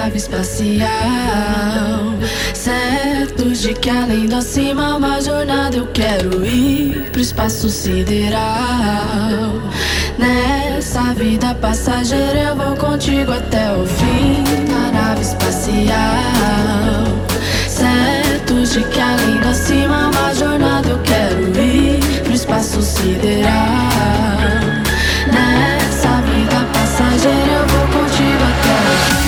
nave espacial, certos de que além do acima uma jornada eu quero ir pro espaço sideral. Nessa vida passageira eu vou contigo até o fim na nave espacial, certos de que além do acima uma jornada eu quero ir pro espaço sideral. Nessa vida passageira eu vou contigo até o fim.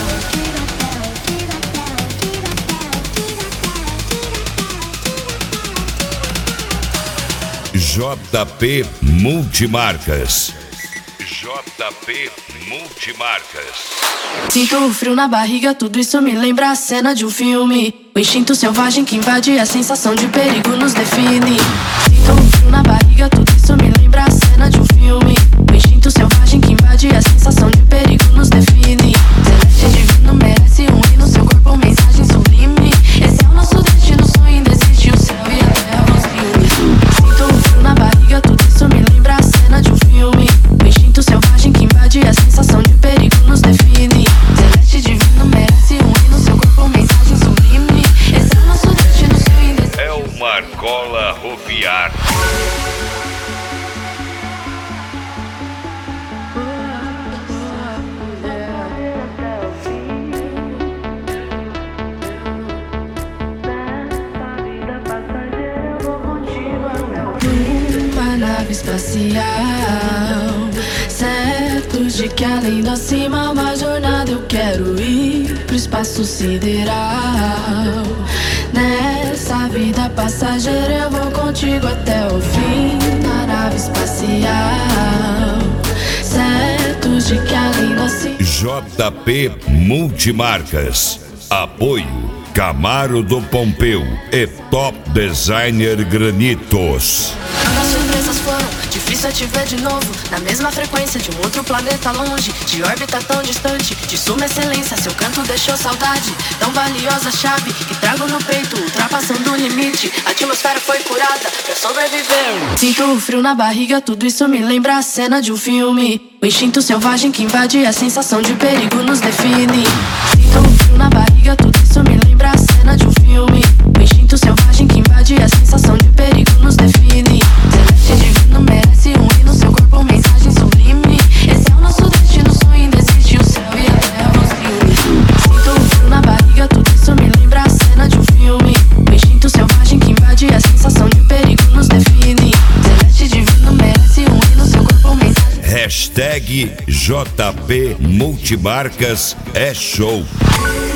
JP Multimarcas. JP Multimarcas. Sinto o frio na barriga, tudo isso me lembra a cena de um filme. O instinto selvagem que invade, a sensação de perigo nos define. Sinto o frio na barriga, tudo isso me lembra a cena de um filme. O instinto selvagem que invade, a sensação de perigo nos define. Celeste divino merece um hino, seu corpo mensagem sublime. Esse é o nosso destino, sonho indesiste, o céu e a terra nos une. Sinto o frio na barriga, tudo isso me lembra a cena de um filme. O instinto selvagem que invade, a sensação de perigo nos define. Celeste divino merece um hino, seu corpo mensagem sublime. Esse é o nosso destino, sonho indesiste. É o Marcola Roviar. Uma nave espacial, certos de que além do acima uma jornada eu quero ir pro espaço sideral. Nessa vida passageira eu vou contigo até o fim na nave espacial, certos de que além do acima. JP Multimarcas. Apoio Camaro do Pompeu e Top Designer Granitos. As surpresas foram, difícil é te ver de novo na mesma frequência de um outro planeta longe, de órbita tão distante, de suma excelência. Seu canto deixou saudade, tão valiosa chave que trago no peito, ultrapassando o limite. A atmosfera foi curada pra sobreviver. Sinto o frio na barriga, tudo isso me lembra a cena de um filme. O instinto selvagem que invade, a sensação de perigo nos define. Sinto o frio na barriga, tudo isso me lembra a cena de um filme. O instinto selvagem que invade, a sensação de perigo nos define. Celeste divino merece um hino, seu corpo mensagem sublime. Esse é o nosso destino, sonho indesiste, o céu e a terra nos une. Sinto o frio na barriga, tudo isso me lembra a cena de um filme. O instinto selvagem que invade, a sensação de perigo nos define. Celeste divino merece um hino, seu corpo mensagem. Hashtag JP Multimarcas é show.